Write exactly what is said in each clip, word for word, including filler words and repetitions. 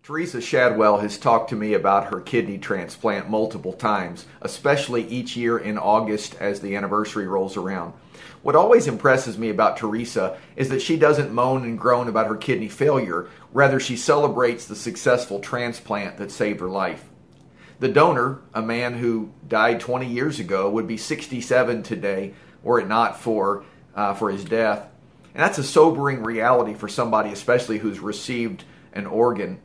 Teresa Shadwell has talked to me about her kidney transplant multiple times, especially each year in August as the anniversary rolls around. What always impresses me about Teresa is that she doesn't moan and groan about her kidney failure. Rather, she celebrates the successful transplant that saved her life. The donor, a man who died twenty years ago, would be sixty-seven today were it not for, uh, for his death. And that's a sobering reality for somebody, especially who's received an organ.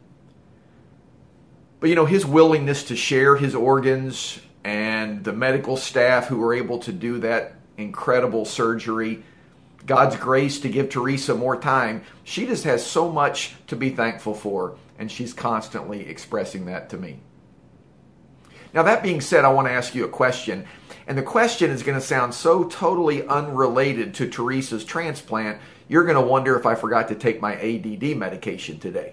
But, you know, his willingness to share his organs and the medical staff who were able to do that incredible surgery, God's grace to give Teresa more time, she just has so much to be thankful for, and she's constantly expressing that to me. Now, that being said, I want to ask you a question, and the question is going to sound so totally unrelated to Teresa's transplant, you're going to wonder if I forgot to take my A D D medication today.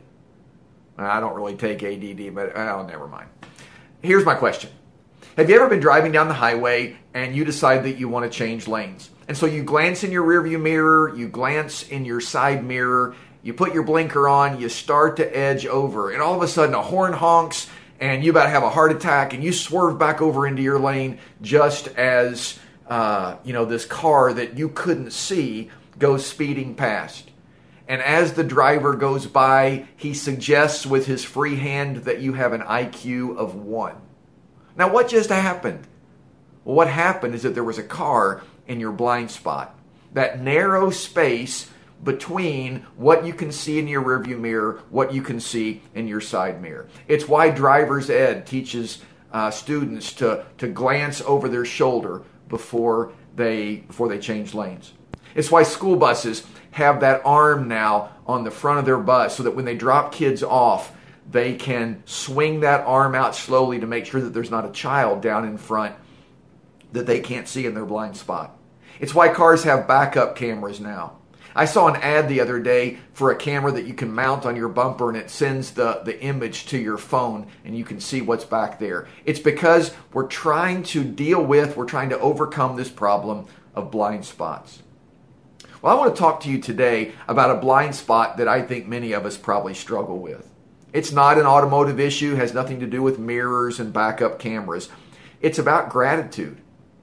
I don't really take A D D, but oh, never mind. Here's my question. Have you ever been driving down the highway and you decide that you want to change lanes? And so you glance in your rearview mirror, you glance in your side mirror, you put your blinker on, you start to edge over, and all of a sudden a horn honks and you about to have a heart attack and you swerve back over into your lane just as uh, you know, this car that you couldn't see goes speeding past. And as the driver goes by, he suggests with his free hand that you have an I Q of one. Now, what just happened? Well, what happened is that there was a car in your blind spot. That narrow space between what you can see in your rearview mirror, what you can see in your side mirror. It's why driver's ed teaches uh, students to, to glance over their shoulder before they, before they change lanes. It's why school buses have that arm now on the front of their bus so that when they drop kids off, they can swing that arm out slowly to make sure that there's not a child down in front that they can't see in their blind spot. It's why cars have backup cameras now. I saw an ad the other day for a camera that you can mount on your bumper and it sends the, the image to your phone and you can see what's back there. It's because we're trying to deal with, we're trying to overcome this problem of blind spots. Well, I want to talk to you today about a blind spot that I think many of us probably struggle with. It's not an automotive issue, has nothing to do with mirrors and backup cameras. It's about gratitude.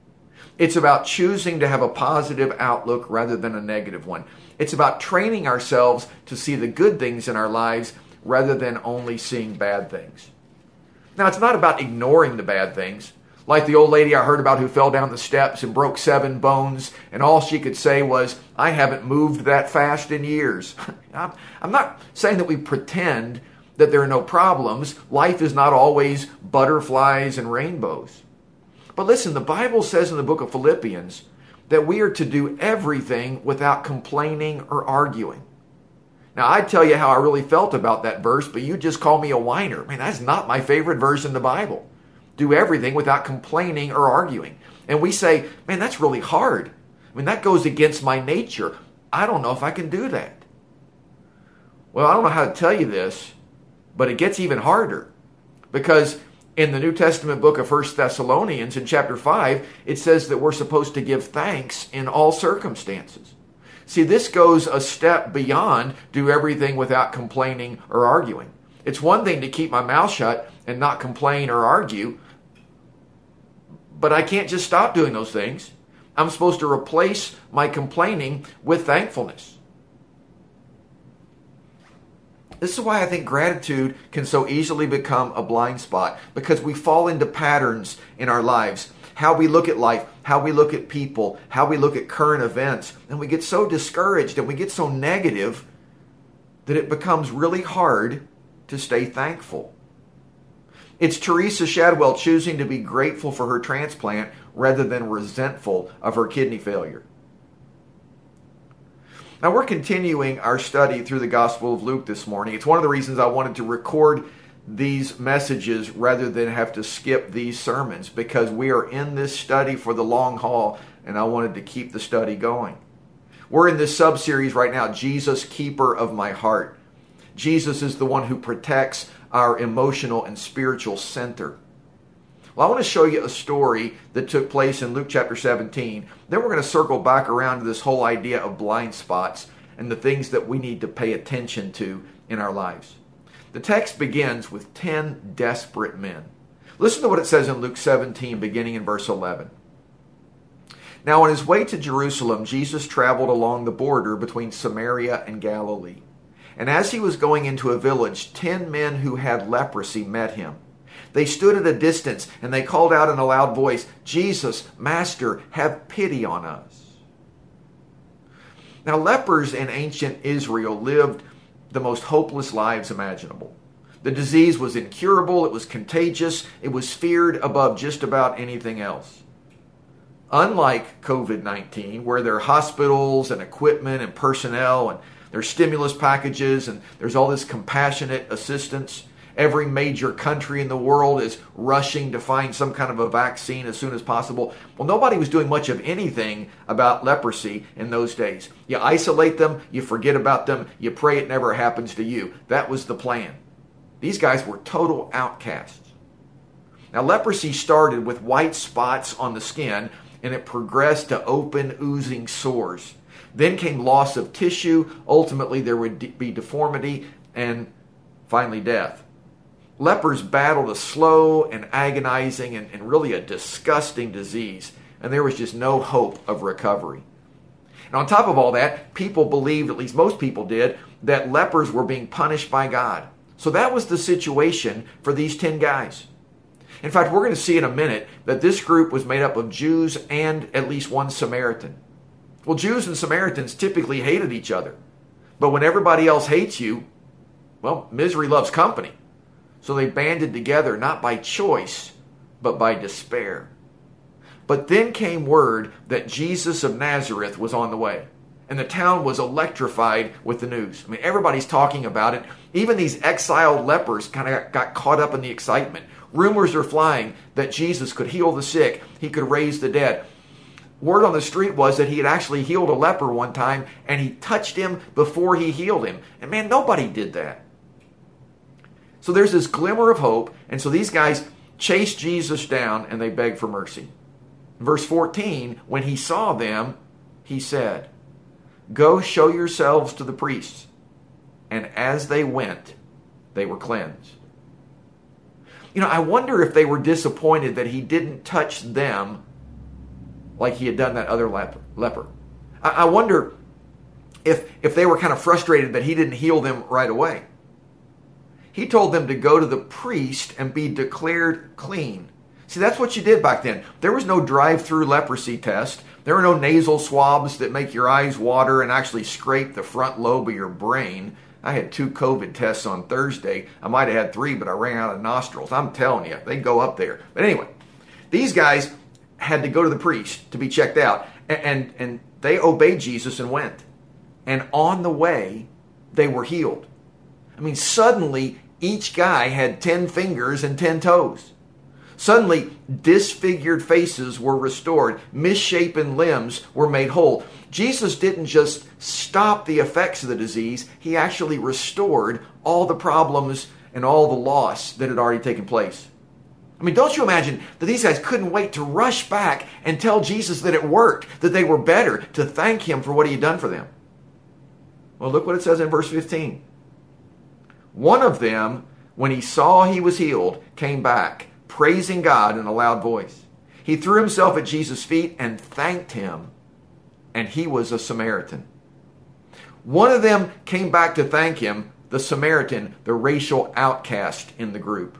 It's about choosing to have a positive outlook rather than a negative one. It's about training ourselves to see the good things in our lives rather than only seeing bad things. Now, it's not about ignoring the bad things. Like the old lady I heard about who fell down the steps and broke seven bones, and all she could say was, I haven't moved that fast in years. I'm not saying that we pretend that there are no problems. Life is not always butterflies and rainbows. But listen, the Bible says in the book of Philippians that we are to do everything without complaining or arguing. Now, I'd tell you how I really felt about that verse, but you just call me a whiner. Man, that's not my favorite verse in the Bible. Do everything without complaining or arguing. And we say, man, that's really hard. I mean, that goes against my nature. I don't know if I can do that. Well, I don't know how to tell you this, but it gets even harder. Because in the New Testament book of First Thessalonians, in chapter five, it says that we're supposed to give thanks in all circumstances. See, this goes a step beyond do everything without complaining or arguing. It's one thing to keep my mouth shut and not complain or argue, but I can't just stop doing those things. I'm supposed to replace my complaining with thankfulness. This is why I think gratitude can so easily become a blind spot, because we fall into patterns in our lives. How we look at life, how we look at people, how we look at current events, and we get so discouraged and we get so negative that it becomes really hard to stay thankful. It's Teresa Shadwell choosing to be grateful for her transplant rather than resentful of her kidney failure. Now, we're continuing our study through the Gospel of Luke this morning. It's one of the reasons I wanted to record these messages rather than have to skip these sermons, because we are in this study for the long haul, and I wanted to keep the study going. We're in this sub-series right now, Jesus, Keeper of My Heart. Jesus is the one who protects our emotional and spiritual center. Well, I want to show you a story that took place in Luke chapter seventeen. Then we're going to circle back around to this whole idea of blind spots and the things that we need to pay attention to in our lives. The text begins with ten desperate men. Listen to what it says in Luke seventeen, beginning in verse eleven. Now on his way to Jerusalem, Jesus traveled along the border between Samaria and Galilee. And as he was going into a village, ten men who had leprosy met him. They stood at a distance, and they called out in a loud voice, "Jesus, Master, have pity on us." Now, lepers in ancient Israel lived the most hopeless lives imaginable. The disease was incurable, it was contagious, it was feared above just about anything else. Unlike covid nineteen, where there are hospitals and equipment and personnel, and there's stimulus packages, and there's all this compassionate assistance, every major country in the world is rushing to find some kind of a vaccine as soon as possible. Well, nobody was doing much of anything about leprosy in those days. You isolate them, you forget about them, you pray it never happens to you. That was the plan. These guys were total outcasts. Now, leprosy started with white spots on the skin, and it progressed to open, oozing sores. Then came loss of tissue. Ultimately, there would be deformity and finally death. Lepers battled a slow and agonizing and, and really a disgusting disease, and there was just no hope of recovery. And on top of all that, people believed, at least most people did, that lepers were being punished by God. So that was the situation for these ten guys. In fact, we're going to see in a minute that this group was made up of Jews and at least one Samaritan. Well, Jews and Samaritans typically hated each other. But when everybody else hates you, well, misery loves company. So they banded together, not by choice, but by despair. But then came word that Jesus of Nazareth was on the way. And the town was electrified with the news. I mean, everybody's talking about it. Even these exiled lepers kind of got caught up in the excitement. Rumors are flying that Jesus could heal the sick. He could raise the dead. Word on the street was that he had actually healed a leper one time, and he touched him before he healed him. And man, nobody did that. So there's this glimmer of hope, and so these guys chase Jesus down, and they beg for mercy. Verse fourteen, when he saw them, he said, "Go show yourselves to the priests." And as they went, they were cleansed. You know, I wonder if they were disappointed that he didn't touch them like he had done that other leper. leper. I, I wonder if, if they were kind of frustrated that he didn't heal them right away. He told them to go to the priest and be declared clean. See, that's what you did back then. There was no drive-through leprosy test. There were no nasal swabs that make your eyes water and actually scrape the front lobe of your brain. I had two COVID tests on Thursday. I might have had three, but I ran out of nostrils. I'm telling you, they go up there. But anyway, these guys had to go to the priest to be checked out. And, and, and they obeyed Jesus and went. And on the way, they were healed. I mean, suddenly, each guy had ten fingers and ten toes. Suddenly, disfigured faces were restored. Misshapen limbs were made whole. Jesus didn't just stop the effects of the disease. He actually restored all the problems and all the loss that had already taken place. I mean, don't you imagine that these guys couldn't wait to rush back and tell Jesus that it worked, that they were better, to thank him for what he had done for them. Well, look what it says in verse fifteen. One of them, when he saw he was healed, came back, praising God in a loud voice. He threw himself at Jesus' feet and thanked him, and he was a Samaritan. One of them came back to thank him, the Samaritan, the racial outcast in the group.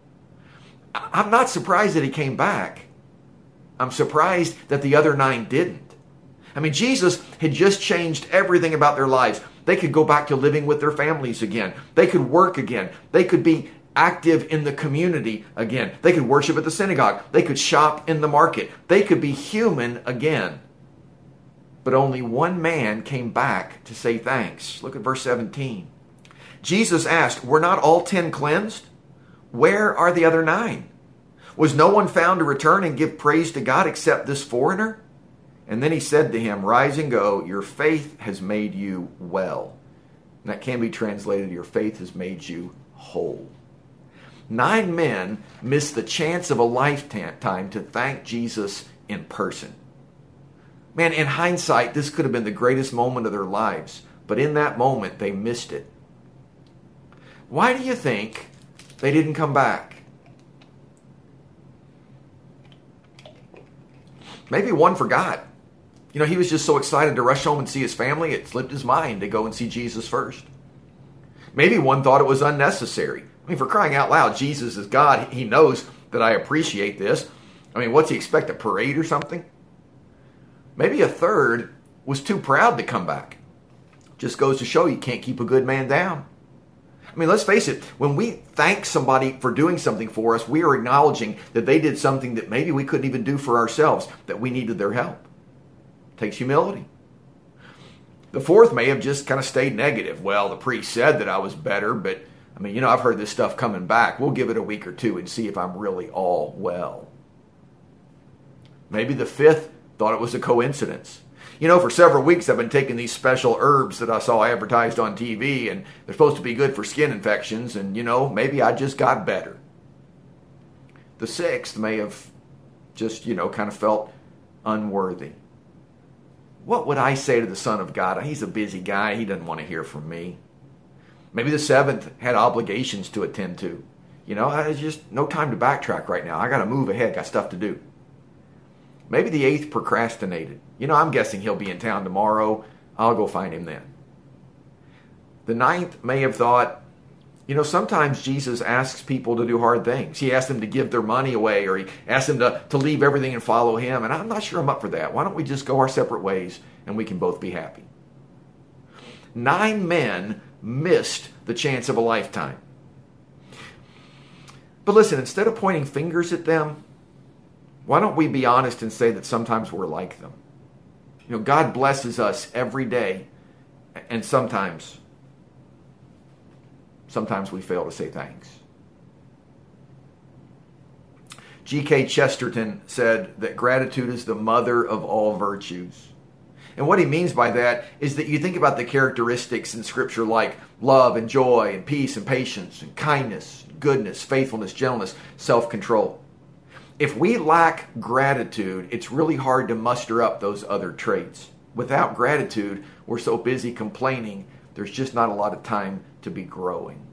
I'm not surprised that he came back. I'm surprised that the other nine didn't. I mean, Jesus had just changed everything about their lives. They could go back to living with their families again. They could work again. They could be active in the community again. They could worship at the synagogue. They could shop in the market. They could be human again. But only one man came back to say thanks. Look at verse seventeen. Jesus asked, "Were not all ten cleansed? Where are the other nine? Was no one found to return and give praise to God except this foreigner?" And then he said to him, "Rise and go. Your faith has made you well." And that can be translated, your faith has made you whole. Nine men missed the chance of a lifetime to thank Jesus in person. Man, in hindsight, this could have been the greatest moment of their lives. But in that moment, they missed it. Why do you think they didn't come back? Maybe one forgot. You know, he was just so excited to rush home and see his family, it slipped his mind to go and see Jesus first. Maybe one thought it was unnecessary. I mean, for crying out loud, Jesus is God. He knows that I appreciate this. I mean, what's he expect, a parade or something? Maybe a third was too proud to come back. Just goes to show you can't keep a good man down. I mean, let's face it, when we thank somebody for doing something for us, we are acknowledging that they did something that maybe we couldn't even do for ourselves, that we needed their help. It takes humility. The fourth may have just kind of stayed negative. Well, the priest said that I was better, but I mean, you know, I've heard this stuff coming back. We'll give it a week or two and see if I'm really all well. Maybe the fifth thought it was a coincidence. You know, for several weeks I've been taking these special herbs that I saw advertised on T V, and they're supposed to be good for skin infections, and, you know, maybe I just got better. The sixth may have just, you know, kind of felt unworthy. What would I say to the Son of God? He's a busy guy. He doesn't want to hear from me. Maybe the seventh had obligations to attend to. You know, there's just no time to backtrack right now. I got to move ahead. Got stuff to do. Maybe the eighth procrastinated. You know, I'm guessing he'll be in town tomorrow. I'll go find him then. The ninth may have thought, you know, sometimes Jesus asks people to do hard things. He asks them to give their money away, or he asks them to, to leave everything and follow him. And I'm not sure I'm up for that. Why don't we just go our separate ways and we can both be happy? Nine men missed the chance of a lifetime. But listen, instead of pointing fingers at them, why don't we be honest and say that sometimes we're like them? You know, God blesses us every day, and sometimes, sometimes we fail to say thanks. G K Chesterton said that gratitude is the mother of all virtues. And what he means by that is that you think about the characteristics in Scripture like love and joy and peace and patience and kindness, goodness, faithfulness, gentleness, self-control. If we lack gratitude, it's really hard to muster up those other traits. Without gratitude, we're so busy complaining, there's just not a lot of time to be growing.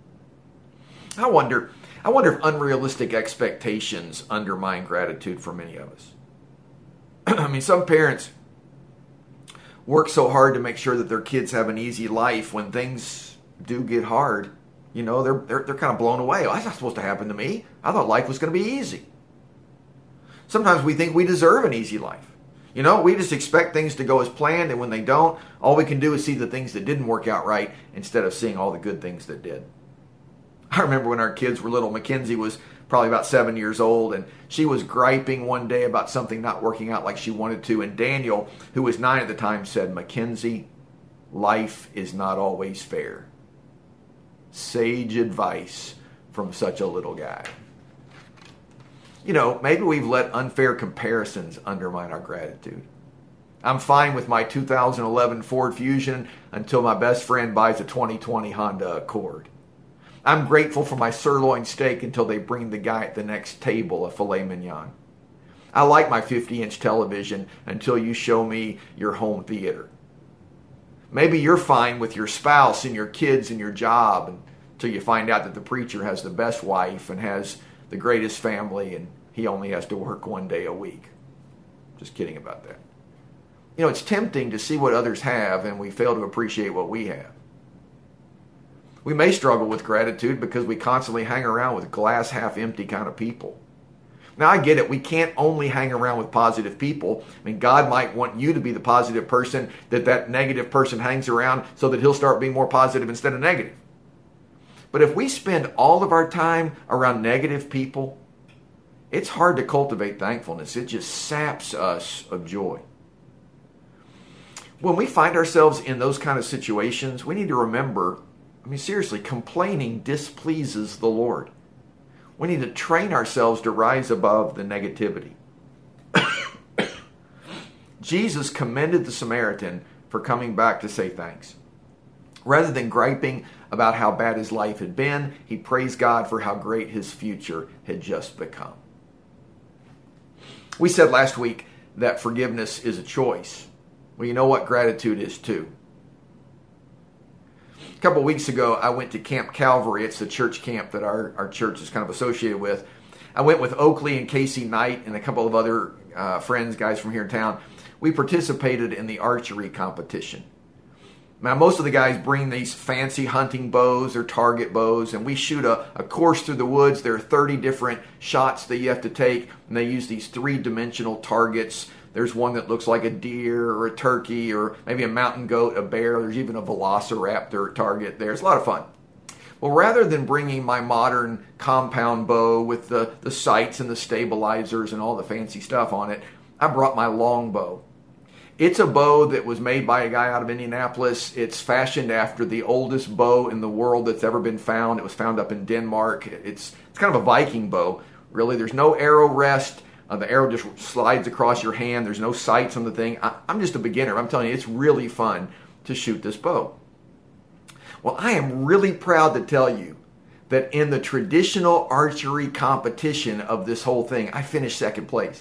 I wonder, I wonder if unrealistic expectations undermine gratitude for many of us. I mean, some parents work so hard to make sure that their kids have an easy life. When things do get hard, you know, they're they're, they're kind of blown away. Oh, that's not supposed to happen to me. I thought life was going to be easy. Sometimes we think we deserve an easy life. You know, we just expect things to go as planned, and when they don't, all we can do is see the things that didn't work out right instead of seeing all the good things that did. I remember when our kids were little, Mackenzie was probably about seven years old, and she was griping one day about something not working out like she wanted to, and Daniel, who was nine at the time, said, "Mackenzie, life is not always fair." Sage advice from such a little guy. You know, maybe we've let unfair comparisons undermine our gratitude. I'm fine with my two thousand eleven Ford Fusion until my best friend buys a twenty twenty Honda Accord. I'm grateful for my sirloin steak until they bring the guy at the next table a filet mignon. I like my fifty inch television until you show me your home theater. Maybe you're fine with your spouse and your kids and your job until you find out that the preacher has the best wife and has the greatest family and he only has to work one day a week. Just kidding about that. You know, it's tempting to see what others have and we fail to appreciate what we have. We may struggle with gratitude because we constantly hang around with glass half empty kind of people. Now, I get it. We can't only hang around with positive people. I mean, God might want you to be the positive person that that negative person hangs around so that he'll start being more positive instead of negative. But if we spend all of our time around negative people, it's hard to cultivate thankfulness. It just saps us of joy. When we find ourselves in those kind of situations, we need to remember, I mean, seriously, complaining displeases the Lord. We need to train ourselves to rise above the negativity. Jesus commended the Samaritan for coming back to say thanks. Rather than griping about how bad his life had been, he praised God for how great his future had just become. We said last week that forgiveness is a choice. Well, you know what gratitude is too. A couple of weeks ago, I went to Camp Calvary. It's the church camp that our, our church is kind of associated with. I went with Oakley and Casey Knight and a couple of other uh, friends, guys from here in town. We participated in the archery competition. Now, most of the guys bring these fancy hunting bows or target bows, and we shoot a, a course through the woods. There are thirty different shots that you have to take, and they use these three-dimensional targets. There's one that looks like a deer or a turkey or maybe a mountain goat, a bear. There's even a velociraptor target there. It's a lot of fun. Well, rather than bringing my modern compound bow with the, the sights and the stabilizers and all the fancy stuff on it, I brought my longbow. It's a bow that was made by a guy out of Indianapolis. It's fashioned after the oldest bow in the world that's ever been found. It was found up in Denmark. It's, it's kind of a Viking bow, really. There's no arrow rest. Uh, the arrow just slides across your hand. There's no sights on the thing. I, I'm just a beginner. I'm telling you, it's really fun to shoot this bow. Well, I am really proud to tell you that in the traditional archery competition of this whole thing, I finished second place.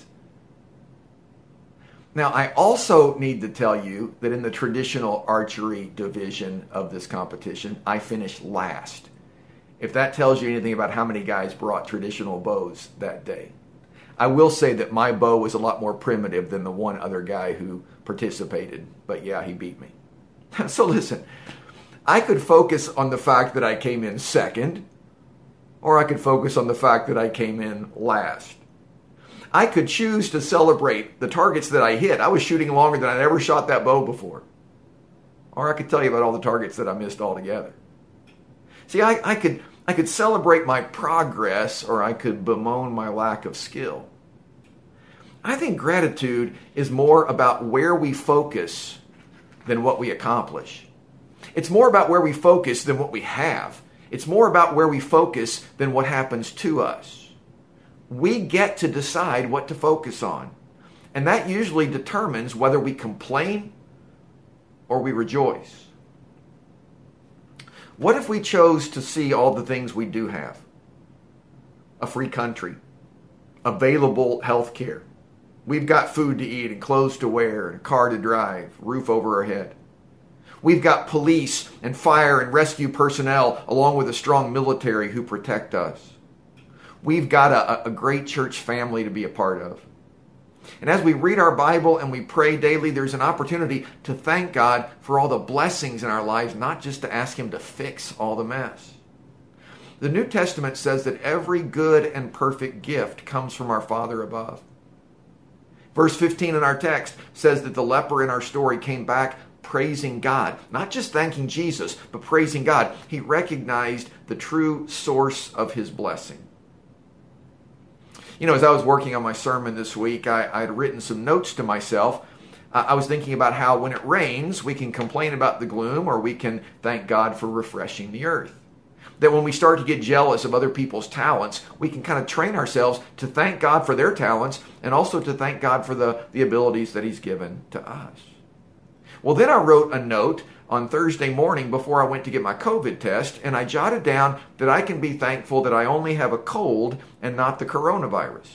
Now, I also need to tell you that in the traditional archery division of this competition, I finished last. If that tells you anything about how many guys brought traditional bows that day. I will say that my bow was a lot more primitive than the one other guy who participated. But yeah, he beat me. So listen, I could focus on the fact that I came in second, or I could focus on the fact that I came in last. I could choose to celebrate the targets that I hit. I was shooting longer than I'd ever shot that bow before. Or I could tell you about all the targets that I missed altogether. See, I, I could I could celebrate my progress, or I could bemoan my lack of skill. I think gratitude is more about where we focus than what we accomplish. It's more about where we focus than what we have. It's more about where we focus than what happens to us. We get to decide what to focus on. And that usually determines whether we complain or we rejoice. What if we chose to see all the things we do have? A free country, available health care. We've got food to eat and clothes to wear and a car to drive, roof over our head. We've got police and fire and rescue personnel along with a strong military who protect us. We've got a, a great church family to be a part of. And as we read our Bible and we pray daily, there's an opportunity to thank God for all the blessings in our lives, not just to ask Him to fix all the mess. The New Testament says that every good and perfect gift comes from our Father above. Verse fifteen in our text says that the leper in our story came back praising God, not just thanking Jesus, but praising God. He recognized the true source of his blessing. You know, as I was working on my sermon this week, I, I had written some notes to myself. Uh, I was thinking about how when it rains, we can complain about the gloom, or we can thank God for refreshing the earth. That when we start to get jealous of other people's talents, we can kind of train ourselves to thank God for their talents and also to thank God for the, the abilities that He's given to us. Well, then I wrote a note on Thursday morning before I went to get my COVID test, and I jotted down that I can be thankful that I only have a cold and not the coronavirus.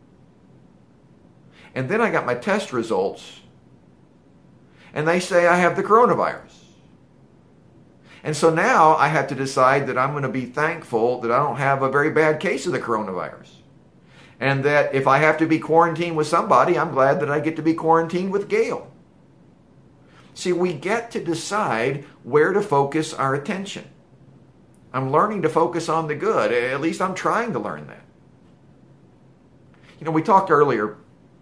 And then I got my test results, and they say I have the coronavirus. And so now I have to decide that I'm going to be thankful that I don't have a very bad case of the coronavirus. And that if I have to be quarantined with somebody, I'm glad that I get to be quarantined with Gail. See, we get to decide where to focus our attention. I'm learning to focus on the good. At least I'm trying to learn that. You know, we talked earlier,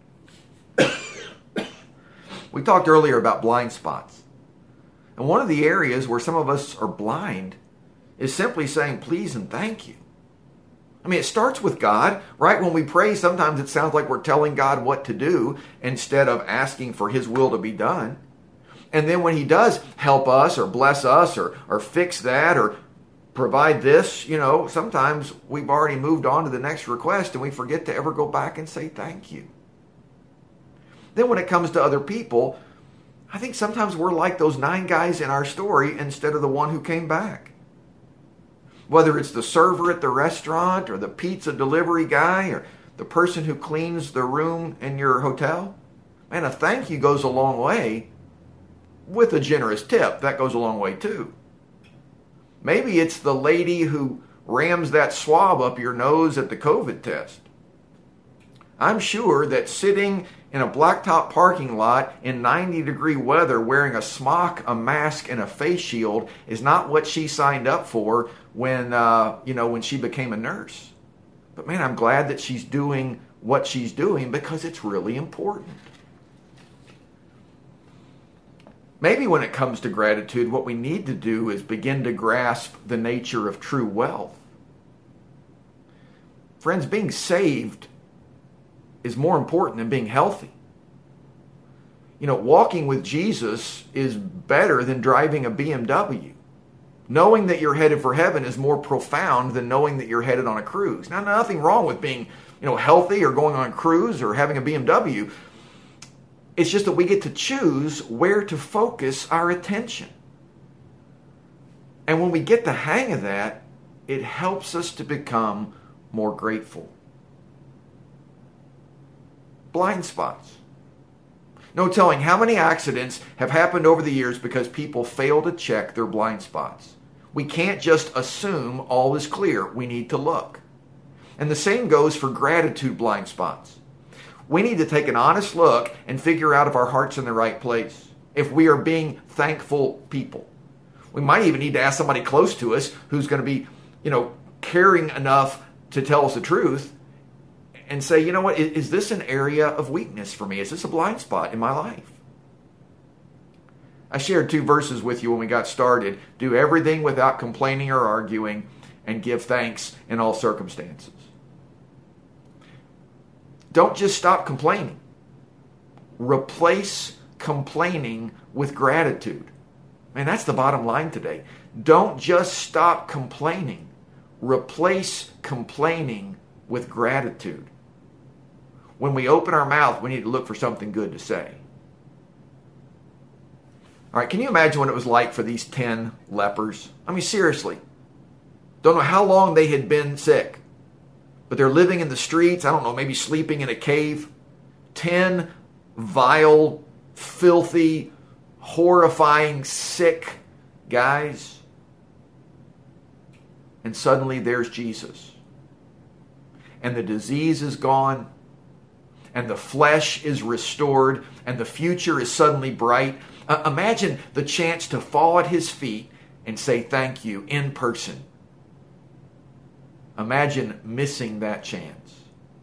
we talked earlier about blind spots. And one of the areas where some of us are blind is simply saying please and thank you. I mean, it starts with God, right? When we pray, sometimes it sounds like we're telling God what to do instead of asking for His will to be done. And then when He does help us or bless us or, or fix that or provide this, you know, sometimes we've already moved on to the next request and we forget to ever go back and say thank you. Then when it comes to other people, I think sometimes we're like those nine guys in our story instead of the one who came back. Whether it's the server at the restaurant or the pizza delivery guy or the person who cleans the room in your hotel, man, a thank you goes a long way. With a generous tip, that goes a long way too. Maybe it's the lady who rams that swab up your nose at the COVID test. I'm sure that sitting in a blacktop parking lot in ninety degree weather wearing a smock, a mask, and a face shield is not what she signed up for when, uh, you know, when she became a nurse. But man, I'm glad that she's doing what she's doing because it's really important. Maybe when it comes to gratitude, what we need to do is begin to grasp the nature of true wealth. Friends, being saved is more important than being healthy. You know, walking with Jesus is better than driving a B M W. Knowing that you're headed for heaven is more profound than knowing that you're headed on a cruise. Now, nothing wrong with being, you know, healthy or going on a cruise or having a B M W. It's just that we get to choose where to focus our attention. And when we get the hang of that, it helps us to become more grateful. Blind spots. No telling how many accidents have happened over the years because people fail to check their blind spots. We can't just assume all is clear. We need to look. And the same goes for gratitude blind spots. We need to take an honest look and figure out if our heart's in the right place, if we are being thankful people. We might even need to ask somebody close to us who's going to be, you know, caring enough to tell us the truth and say, you know what, is, is this an area of weakness for me? Is this a blind spot in my life? I shared two verses with you when we got started. Do everything without complaining or arguing, and give thanks in all circumstances. Don't just stop complaining. Replace complaining with gratitude. Man, that's the bottom line today. Don't just stop complaining. Replace complaining with gratitude. When we open our mouth, we need to look for something good to say. All right, can you imagine what it was like for these ten lepers? I mean, seriously. Don't know how long they had been sick, but they're living in the streets. I don't know, maybe sleeping in a cave. Ten vile, filthy, horrifying, sick guys. And suddenly there's Jesus. And the disease is gone. And the flesh is restored. And the future is suddenly bright. Uh, imagine the chance to fall at his feet and say thank you in person. Imagine missing that chance.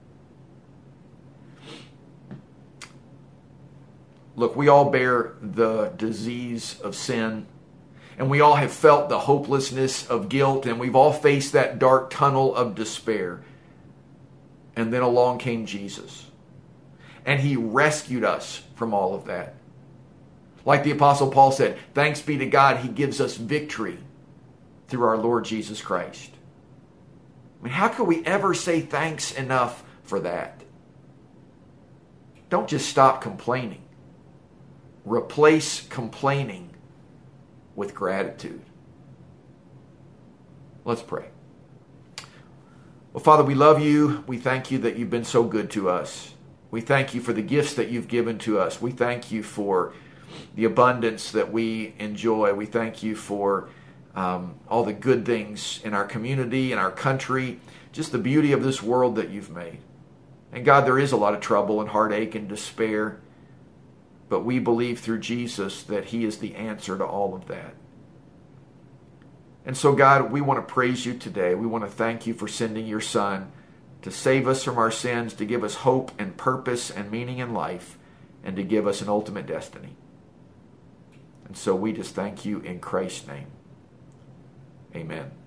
Look, we all bear the disease of sin, and we all have felt the hopelessness of guilt, and we've all faced that dark tunnel of despair. And then along came Jesus, and he rescued us from all of that. Like the Apostle Paul said, thanks be to God, he gives us victory through our Lord Jesus Christ. I mean, how could we ever say thanks enough for that? Don't just stop complaining. Replace complaining with gratitude. Let's pray. Well, Father, we love you. We thank you that you've been so good to us. We thank you for the gifts that you've given to us. We thank you for the abundance that we enjoy. We thank you for um, all the good things in our community, in our country, just the beauty of this world that you've made. And God, there is a lot of trouble and heartache and despair, but we believe through Jesus that he is the answer to all of that. And so, God, we want to praise you today. We want to thank you for sending your Son to save us from our sins, to give us hope and purpose and meaning in life, and to give us an ultimate destiny. And so we just thank you in Christ's name. Amen.